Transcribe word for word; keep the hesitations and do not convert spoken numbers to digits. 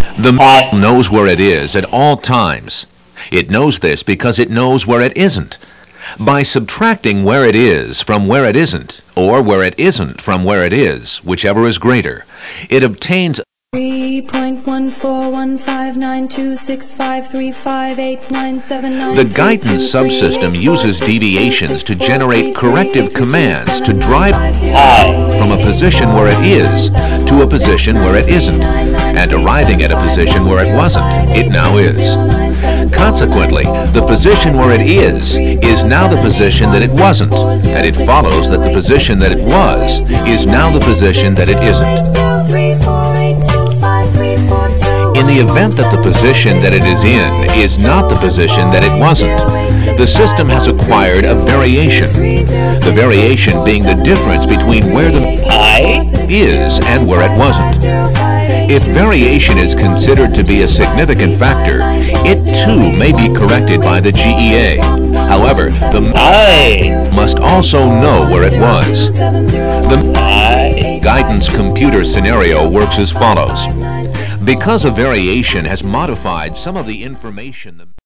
The model knows where it is at all times. It knows this because it knows where it isn't. By subtracting where it is from where it isn't, or where it isn't from where it is, whichever is greater, it obtains three point one four one five nine two six five three five eight nine seven nine. The guidance subsystem uses deviations to generate corrective commands to drive I from a position where it is to a position where it isn't, and arriving at a position where it wasn't, it now is. Consequently, the position where it is is now the position that it wasn't, and it follows that the position that it was is now the position that it isn't. In the event that the position that it is in is not the position that it wasn't, the system has acquired a variation, the variation being the difference between where the I is and where it wasn't. If variation is considered to be a significant factor, it too may be corrected by the G E A. However, the I must also know where it was. The I guidance computer scenario works as follows. Because a variation has modified some of the information